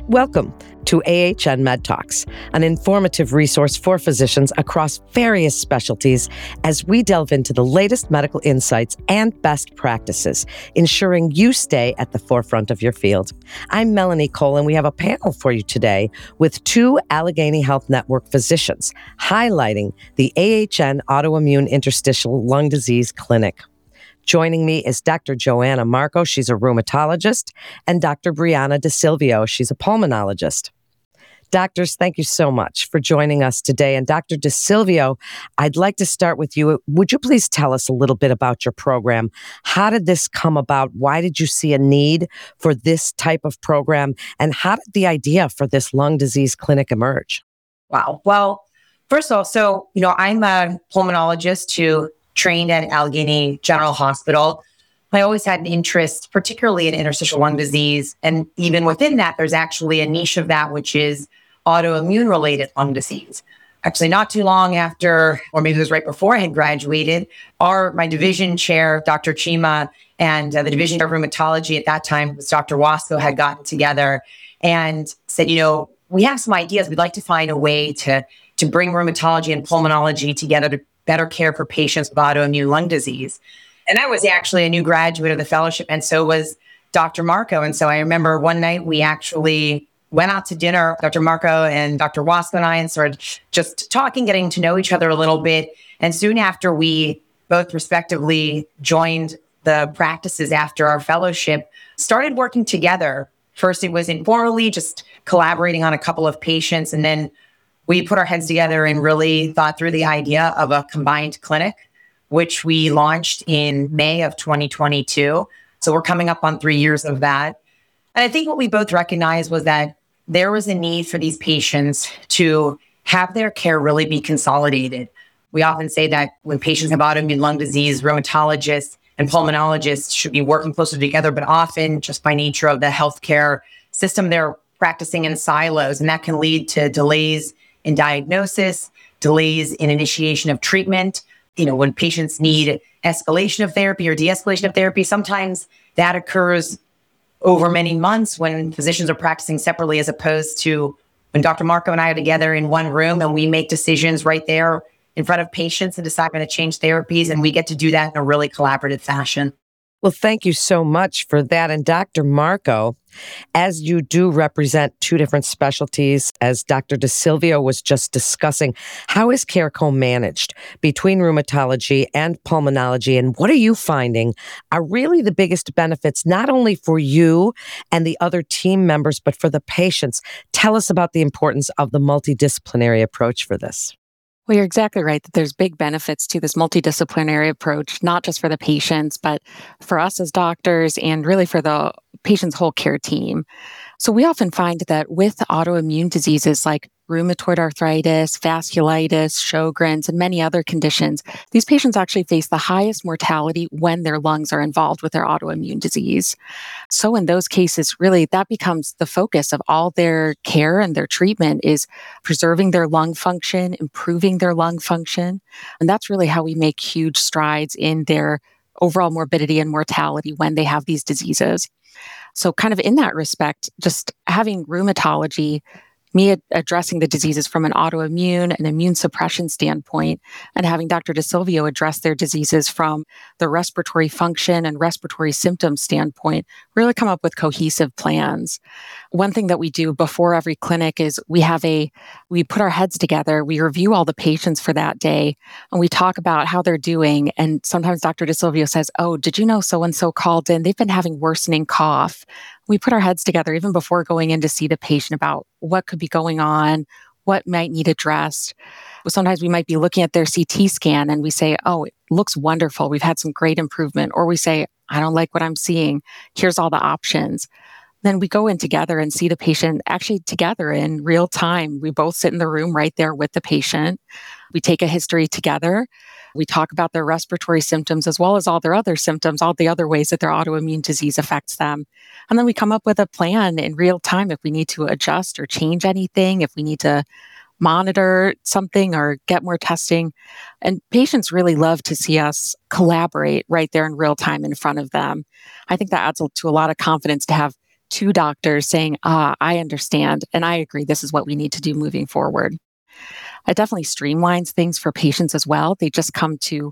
Welcome to AHN Med Talks, an informative resource for physicians across various specialties as we delve into the latest medical insights and best practices, ensuring you stay at the forefront of your field. I'm Melanie Cole, and we have a panel for you today with two Allegheny Health Network physicians highlighting the AHN Autoimmune Interstitial Lung Disease Clinic. Joining me is Dr. Joanna Marco, she's a rheumatologist, and Dr. Brianna DeSilvio, she's a pulmonologist. Doctors, thank you so much for joining us today. And Dr. DeSilvio, I'd like to start with you. Would you please tell us a little bit about your program? How did this come about? Why did you see a need for this type of program? And how did the idea for this lung disease clinic emerge? Wow. Well, first of all, I'm a pulmonologist who trained at Allegheny General Hospital. I always had an interest, particularly in interstitial lung disease. And even within that, there's actually a niche of that, which is autoimmune-related lung disease. Actually, not too long after, or maybe it was right before I had graduated, my division chair, Dr. Chima, and the division of rheumatology at that time was Dr. Wasco, had gotten together and said, we have some ideas. We'd like to find a way to bring rheumatology and pulmonology together to better care for patients with autoimmune lung disease. And I was actually a new graduate of the fellowship, and so was Dr. Marco. And so I remember one night we actually went out to dinner, Dr. Marco and Dr. Wasco and I, and started just talking, getting to know each other a little bit. And soon after, we both respectively joined the practices after our fellowship, started working together. First, it was informally, just collaborating on a couple of patients, and then we put our heads together and really thought through the idea of a combined clinic, which we launched in May of 2022. So we're coming up on 3 years of that. And I think what we both recognized was that there was a need for these patients to have their care really be consolidated. We often say that when patients have autoimmune lung disease, rheumatologists and pulmonologists should be working closer together, but often just by nature of the healthcare system, they're practicing in silos, and that can lead to delays in diagnosis, delays in initiation of treatment. When patients need escalation of therapy or de-escalation of therapy, sometimes that occurs over many months when physicians are practicing separately, as opposed to when Dr. Marco and I are together in one room and we make decisions right there in front of patients and decide we're going to change therapies, and we get to do that in a really collaborative fashion. Well, thank you so much for that. And Dr. Marco, as you do represent two different specialties, as Dr. DeSilvio was just discussing, how is care co-managed between rheumatology and pulmonology? And what are you finding are really the biggest benefits, not only for you and the other team members, but for the patients? Tell us about the importance of the multidisciplinary approach for this. Well, you're exactly right that there's big benefits to this multidisciplinary approach, not just for the patients, but for us as doctors and really for the patient's whole care team. So we often find that with autoimmune diseases like rheumatoid arthritis, vasculitis, Sjogren's, and many other conditions, these patients actually face the highest mortality when their lungs are involved with their autoimmune disease. So in those cases, really, that becomes the focus of all their care and their treatment is preserving their lung function, improving their lung function. And that's really how we make huge strides in their overall morbidity and mortality when they have these diseases. So kind of in that respect, just having rheumatology, me addressing the diseases from an autoimmune and immune suppression standpoint, and having Dr. DeSilvio address their diseases from the respiratory function and respiratory symptom standpoint, really come up with cohesive plans. One thing that we do before every clinic is we put our heads together, we review all the patients for that day, and we talk about how they're doing. And sometimes Dr. DeSilvio says, "Oh, did you know so-and-so called in? They've been having worsening cough." We put our heads together even before going in to see the patient about what could be going on, what might need addressed. Sometimes we might be looking at their CT scan and we say, "Oh, it looks wonderful. We've had some great improvement." Or we say, "I don't like what I'm seeing. Here's all the options." Then we go in together and see the patient actually together in real time. We both sit in the room right there with the patient. We take a history together. We talk about their respiratory symptoms as well as all their other symptoms, all the other ways that their autoimmune disease affects them. And then we come up with a plan in real time if we need to adjust or change anything, if we need to monitor something or get more testing. And patients really love to see us collaborate right there in real time in front of them. I think that adds to a lot of confidence to have two doctors saying, I understand, and I agree, this is what we need to do moving forward. It definitely streamlines things for patients as well. They just come to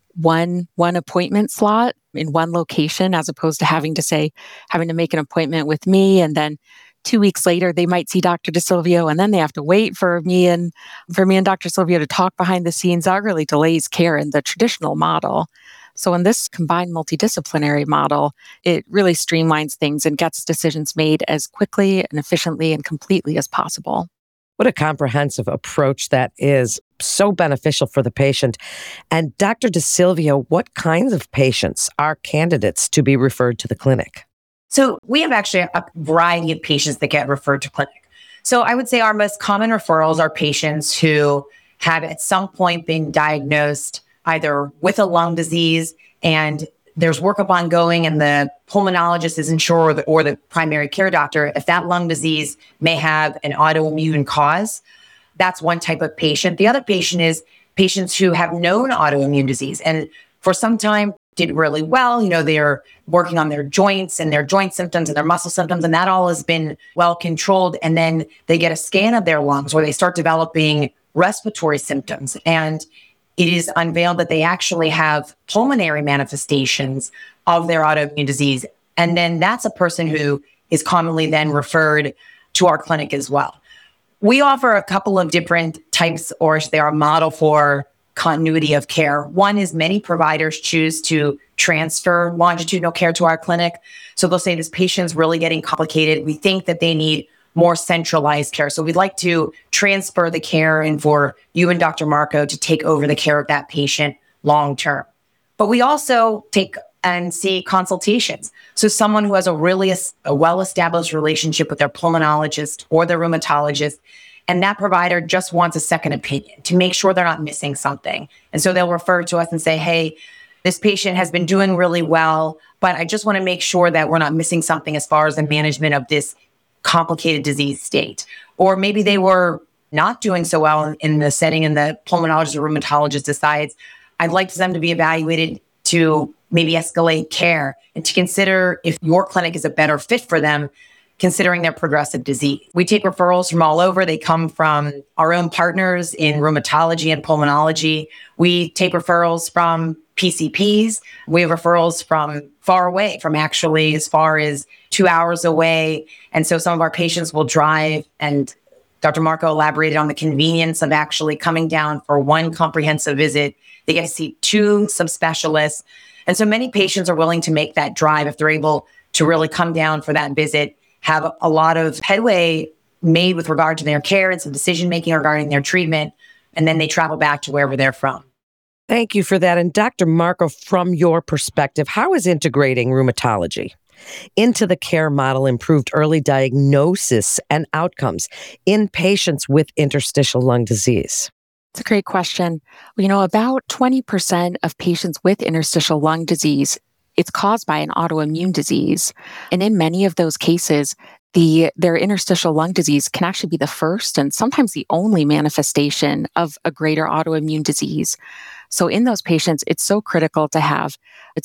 one appointment slot in one location, as opposed to having to make an appointment with me, and then 2 weeks later they might see Dr. DeSilvio, and then they have to wait for me and Dr. Silvio to talk behind the scenes. That really delays care in the traditional model. So in this combined multidisciplinary model, it really streamlines things and gets decisions made as quickly and efficiently and completely as possible. What a comprehensive approach that is. So beneficial for the patient. And Dr. DeSilvio, what kinds of patients are candidates to be referred to the clinic? So we have actually a variety of patients that get referred to clinic. So I would say our most common referrals are patients who have at some point been diagnosed either with a lung disease and there's workup ongoing and the pulmonologist isn't sure, or the primary care doctor, if that lung disease may have an autoimmune cause. That's one type of patient. The other patient is patients who have known autoimmune disease and for some time did really well. They're working on their joints and their joint symptoms and their muscle symptoms, and that all has been well controlled. And then they get a scan of their lungs where they start developing respiratory symptoms. And it is unveiled that they actually have pulmonary manifestations of their autoimmune disease. And then that's a person who is commonly then referred to our clinic as well. We offer a couple of different types, or they are a model for continuity of care. One is many providers choose to transfer longitudinal care to our clinic. So they'll say this patient's really getting complicated. We think that they need more centralized care. So we'd like to transfer the care and for you and Dr. Marco to take over the care of that patient long-term. But we also take and see consultations. So someone who has a well-established relationship with their pulmonologist or their rheumatologist, and that provider just wants a second opinion to make sure they're not missing something. And so they'll refer to us and say, hey, this patient has been doing really well, but I just want to make sure that we're not missing something as far as the management of this complicated disease state. Or maybe they were not doing so well in the setting and the pulmonologist or rheumatologist decides, I'd like them to be evaluated to maybe escalate care and to consider if your clinic is a better fit for them, considering their progressive disease. We take referrals from all over. They come from our own partners in rheumatology and pulmonology. We take referrals from PCPs. We have referrals from far away, from actually as far as 2 hours away. And so some of our patients will drive, and Dr. Marco elaborated on the convenience of actually coming down for one comprehensive visit. They get to see two subspecialists. And so many patients are willing to make that drive if they're able to really come down for that visit, have a lot of headway made with regard to their care and some decision-making regarding their treatment, and then they travel back to wherever they're from. Thank you for that. And Dr. Marco, from your perspective, how is integrating rheumatology into the care model improved early diagnosis and outcomes in patients with interstitial lung disease? It's a great question. About 20% of patients with interstitial lung disease, it's caused by an autoimmune disease. And in many of those cases, their interstitial lung disease can actually be the first and sometimes the only manifestation of a greater autoimmune disease. So in those patients, it's so critical to have a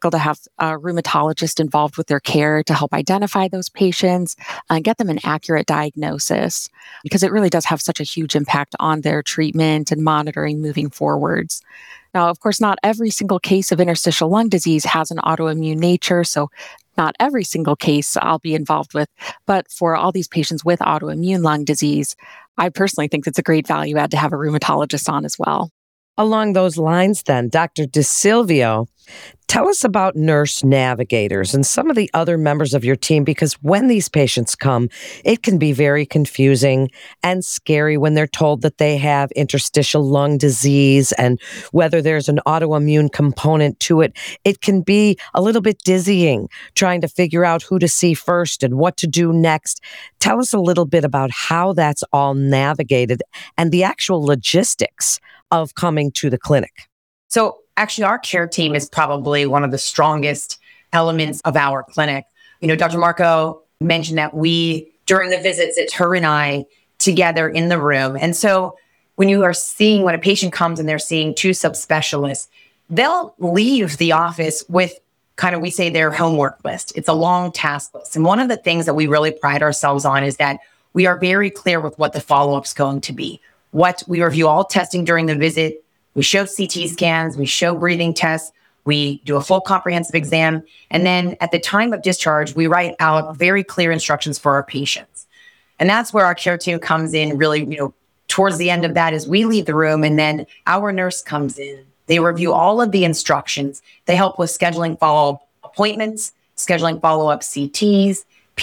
rheumatologist involved with their care to help identify those patients and get them an accurate diagnosis, because it really does have such a huge impact on their treatment and monitoring moving forwards. Now, of course, not every single case of interstitial lung disease has an autoimmune nature, so not every single case I'll be involved with, but for all these patients with autoimmune lung disease, I personally think it's a great value add to have a rheumatologist on as well. Along those lines then, Dr. DeSilvio, tell us about nurse navigators and some of the other members of your team, because when these patients come, it can be very confusing and scary when they're told that they have interstitial lung disease and whether there's an autoimmune component to it. It can be a little bit dizzying trying to figure out who to see first and what to do next. Tell us a little bit about how that's all navigated and the actual logistics of coming to the clinic. So actually, our care team is probably one of the strongest elements of our clinic. Dr. Marco mentioned that during the visits, it's her and I together in the room. And so when a patient comes and they're seeing two subspecialists, they'll leave the office with we say their homework list. It's a long task list. And one of the things that we really pride ourselves on is that we are very clear with what the follow-up is going to be. We review all testing during the visit. We show CT scans, we show breathing tests, we do a full comprehensive exam. And then at the time of discharge, we write out very clear instructions for our patients. And that's where our care team comes in really, towards the end of that is we leave the room and then our nurse comes in. They review all of the instructions. They help with scheduling follow-up appointments, scheduling follow-up CTs,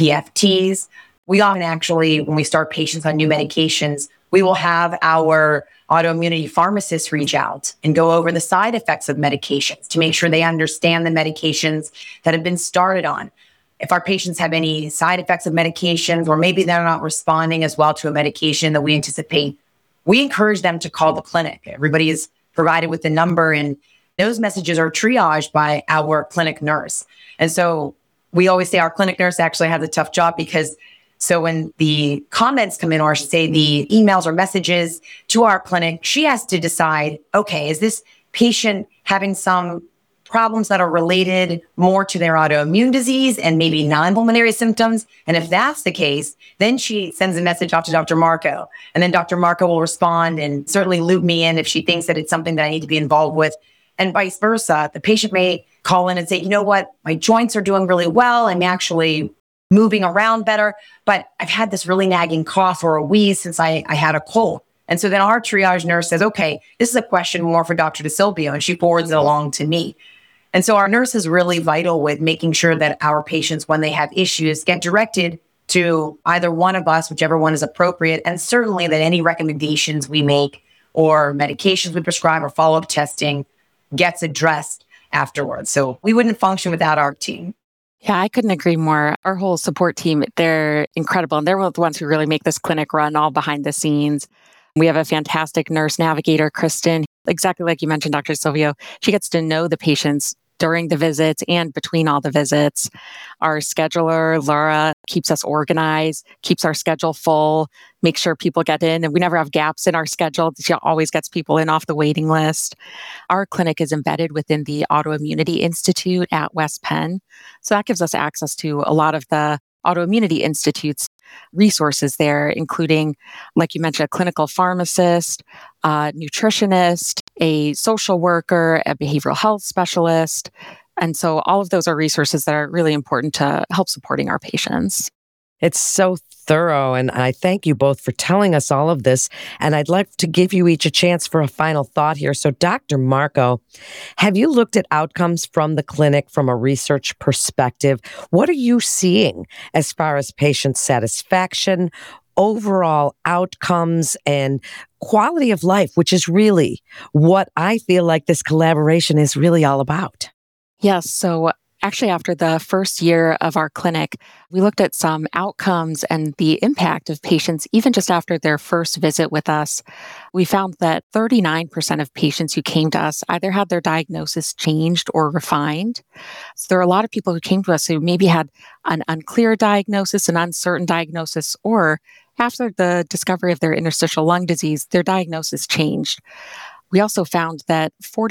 PFTs. We often actually, when we start patients on new medications, we will have our autoimmunity pharmacists reach out and go over the side effects of medications to make sure they understand the medications that have been started on. If our patients have any side effects of medications, or maybe they're not responding as well to a medication that we anticipate, we encourage them to call the clinic. Everybody is provided with the number, and those messages are triaged by our clinic nurse. And so we always say our clinic nurse actually has a tough job because when the comments come in, or I should say the emails or messages to our clinic, she has to decide, okay, is this patient having some problems that are related more to their autoimmune disease and maybe non-pulmonary symptoms? And if that's the case, then she sends a message off to Dr. Marco. And then Dr. Marco will respond and certainly loop me in if she thinks that it's something that I need to be involved with. And vice versa. The patient may call in and say, you know what, my joints are doing really well. I'm actually moving around better, but I've had this really nagging cough or a wheeze since I had a cold. And so then our triage nurse says, okay, this is a question more for Dr. DeSilvio, and she forwards it along to me. And so our nurse is really vital with making sure that our patients, when they have issues, get directed to either one of us, whichever one is appropriate, and certainly that any recommendations we make or medications we prescribe or follow-up testing gets addressed afterwards. So we wouldn't function without our team. Yeah, I couldn't agree more. Our whole support team, they're incredible. And they're the ones who really make this clinic run all behind the scenes. We have a fantastic nurse navigator, Kristen. Exactly like you mentioned, Dr. Silvio. She gets to know the patients during the visits and between all the visits. Our scheduler, Laura, keeps us organized, keeps our schedule full, makes sure people get in, and we never have gaps in our schedule. She always gets people in off the waiting list. Our clinic is embedded within the Autoimmunity Institute at West Penn. So that gives us access to a lot of the Autoimmunity Institute's resources there, including, like you mentioned, a clinical pharmacist, a nutritionist, a social worker, a behavioral health specialist. And so all of those are resources that are really important to help supporting our patients. It's so thorough, and I thank you both for telling us all of this. And I'd like to give you each a chance for a final thought here. So, Dr. Marco, have you looked at outcomes from the clinic from a research perspective? What are you seeing as far as patient satisfaction, overall outcomes, and quality of life, which is really what I feel like this collaboration is really all about? Yes. So actually, after the first year of our clinic, we looked at some outcomes and the impact of patients, even just after their first visit with us. We found that 39% of patients who came to us either had their diagnosis changed or refined. So there are a lot of people who came to us who maybe had an unclear diagnosis, an uncertain diagnosis, or after the discovery of their interstitial lung disease, their diagnosis changed. We also found that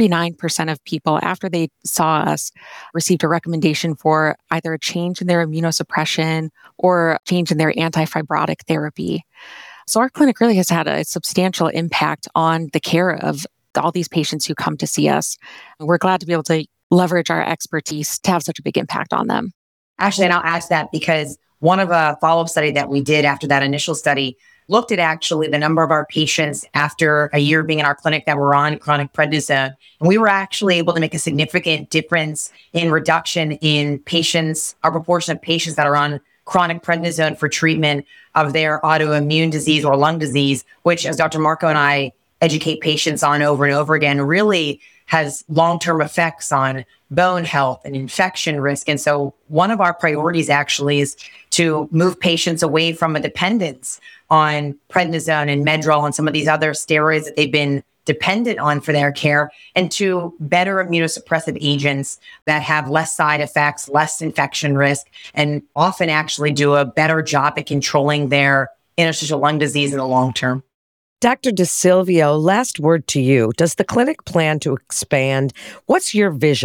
49% of people, after they saw us, received a recommendation for either a change in their immunosuppression or a change in their antifibrotic therapy. So our clinic really has had a substantial impact on the care of all these patients who come to see us. And we're glad to be able to leverage our expertise to have such a big impact on them. Actually, and I'll ask that because one of a follow-up study that we did after that initial study looked at actually the number of our patients after a year being in our clinic that were on chronic prednisone. And we were actually able to make a significant difference in reduction in patients, our proportion of patients that are on chronic prednisone for treatment of their autoimmune disease or lung disease, which, as Dr. Marco and I educate patients on over and over again, really has long-term effects on bone health and infection risk. And so one of our priorities actually is to move patients away from a dependence on prednisone and Medrol and some of these other steroids that they've been dependent on for their care, and to better immunosuppressive agents that have less side effects, less infection risk, and often actually do a better job at controlling their interstitial lung disease in the long term. Dr. DeSilvio, last word to you. Does the clinic plan to expand? What's your vision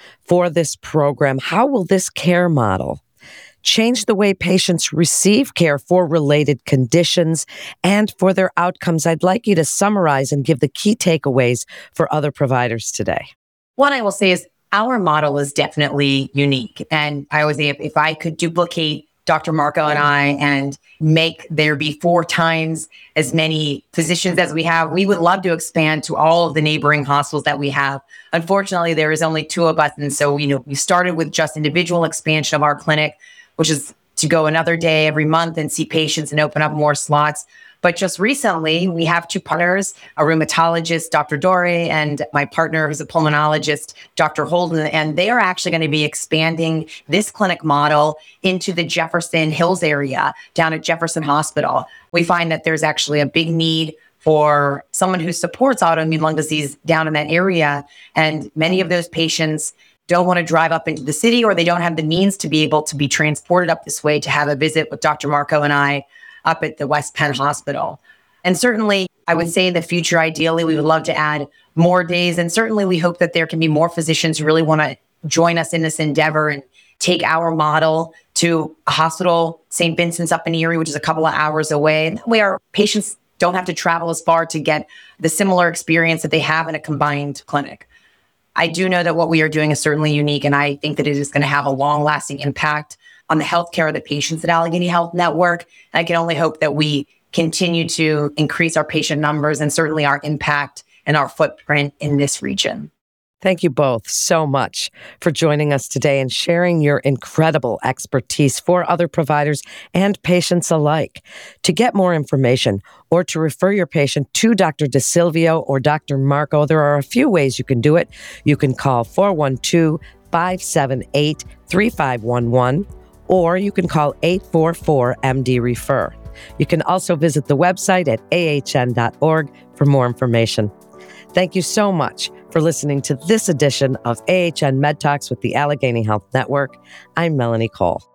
for this program. How will this care model change the way patients receive care for related conditions and for their outcomes? I'd like you to summarize and give the key takeaways for other providers today. One I will say is our model is definitely unique. And I always say if I could duplicate Dr. Marco and I and make there be 4 times as many physicians as we have, we would love to expand to all of the neighboring hospitals that we have. Unfortunately, there is only 2 of us. And so, we started with just individual expansion of our clinic, which is to go another day every month and see patients and open up more slots. But just recently, we have 2 partners, a rheumatologist, Dr. Dore, and my partner, who's a pulmonologist, Dr. Holden, and they are actually going to be expanding this clinic model into the Jefferson Hills area down at Jefferson Hospital. We find that there's actually a big need for someone who supports autoimmune lung disease down in that area. And many of those patients don't want to drive up into the city, or they don't have the means to be able to be transported up this way to have a visit with Dr. Marco and I up at the West Penn Hospital. And certainly, I would say in the future, ideally, we would love to add more days. And certainly, we hope that there can be more physicians who really want to join us in this endeavor and take our model to a hospital, St. Vincent's up in Erie, which is a couple of hours away. And that way, our patients don't have to travel as far to get the similar experience that they have in a combined clinic. I do know that what we are doing is certainly unique, and I think that it is going to have a long-lasting impact on the healthcare of the patients at Allegheny Health Network. And I can only hope that we continue to increase our patient numbers and certainly our impact and our footprint in this region. Thank you both so much for joining us today and sharing your incredible expertise for other providers and patients alike. To get more information or to refer your patient to Dr. DeSilvio or Dr. Marco, there are a few ways you can do it. You can call 412-578-3511, or you can call 844-MD-REFER. You can also visit the website at ahn.org for more information. Thank you so much for listening to this edition of AHN Med Talks with the Allegheny Health Network. I'm Melanie Cole.